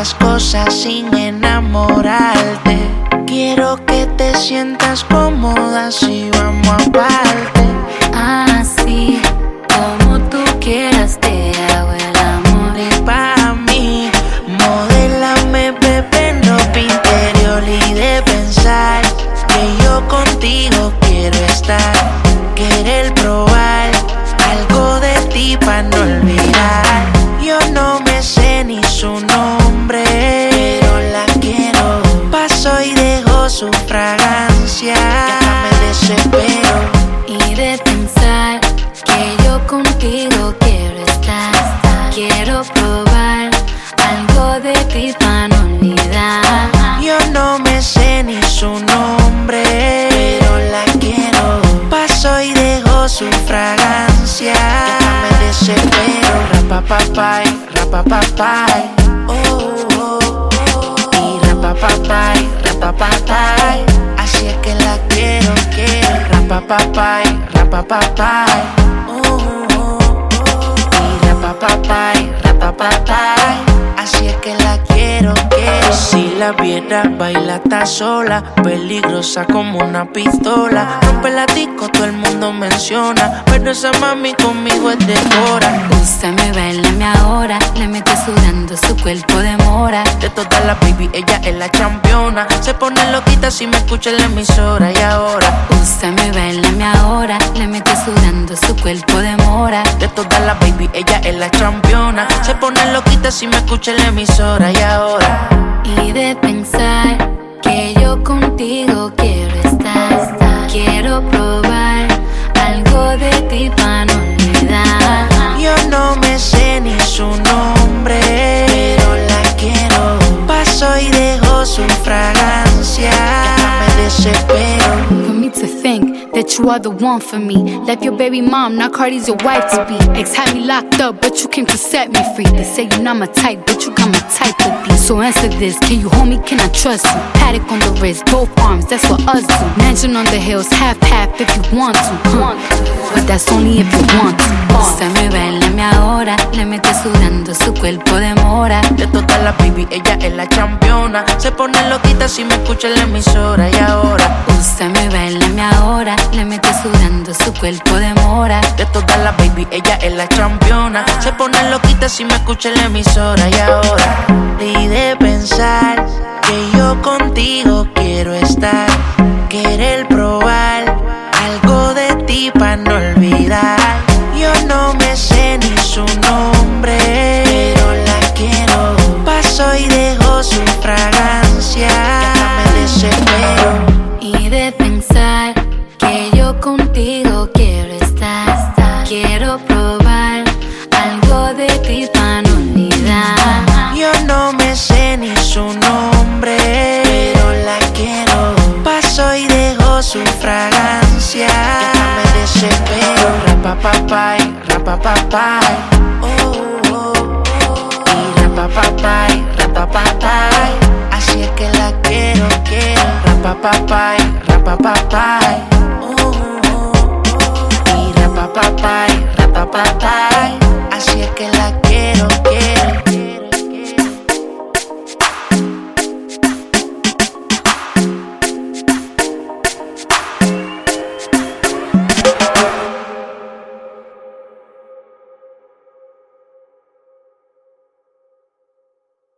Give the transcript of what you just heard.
las cosas sin enamorarte. Quiero que te sientas cómoda si vamos aparte. Así como tú quieras te hago el amor. Y pa' mí, modélame, bebé, en ropa interior. Y de pensar que yo contigo quiero estar. Querer probar algo de ti pa' no olvidar. Yo no me sé ni su nombre, pero la quiero. Paso y dejo su fragancia, que hasta me desespero. Y de pensar que yo contigo quiero estar. Quiero probar algo de ti para no olvidar. Yo no me sé ni su nombre, pero la quiero. Paso y dejo su fragancia, que hasta me desespero. Rapapapay, rapapapay, oh, oh, oh. Y rapapapay, rapapapay, así es que la quiero. Rapapapay, rapapapay, oh, oh, oh. Y rapapapay, rapapapay, así es que la quiero. Si la viera, baila está sola, peligrosa como una pistola. Rompe la disco, todo el mundo menciona, pero esa mami conmigo es de hora. Úsame, bailame ahora, le mete sudando su cuerpo de mora. De todas las baby, ella es la campeona. Se pone loquita si me escucha en la emisora. Y ahora, úsame, bailame ahora, le mete sudando su cuerpo de mora. de todas las baby, ella es la campeona. Se pone loquita si me escucha en la emisora. Y ahora, y de pensar que yo contigo quiero estar. Quiero probar algo de ti para no olvidar. yo no me sé ni su nombre, pero la quiero. Paso y dejo su fragancia, que hasta me desespero. For me to think that you are the one for me. Left your baby mom, now Cardi's your wife to be. Ex had me locked up, but you came to set me free. They say you're not my type, but you got my type to be. So answer this, can you hold me, can I trust you? Paddock on the wrist, both arms, that's what us do. Mansion on the hills, half-half if you want to, but that's only if you want to. Úsame, bailame ahora, le mete sudando su cuerpo de mora. De todas las baby, ella es la campeona. Se pone loquita si me escucha en la emisora. Y ahora, úsame, bailame ahora, le mete sudando su cuerpo de mora. de todas las baby, ella es la campeona. Se pone loquita si me escucha en la emisora. Y ahora, y de pensar que yo contigo quiero estar. Querer probar algo de ti pa' no olvidar. Yo no me sé ni su nombre, pero la quiero. Paso y dejo su fragancia, que hasta me desespero. Y de pensar que yo contigo quiero estar. Quiero probar algo de ti para no olvidar. Yo no me sé ni su nombre, pero la quiero. Paso y dejo su fragancia, que hasta me desespero. Rapapapay, rapapapay, oh, oh, oh. Y rapapapay, rapapapay, así es que la quiero. Rapapapay, rapapapay.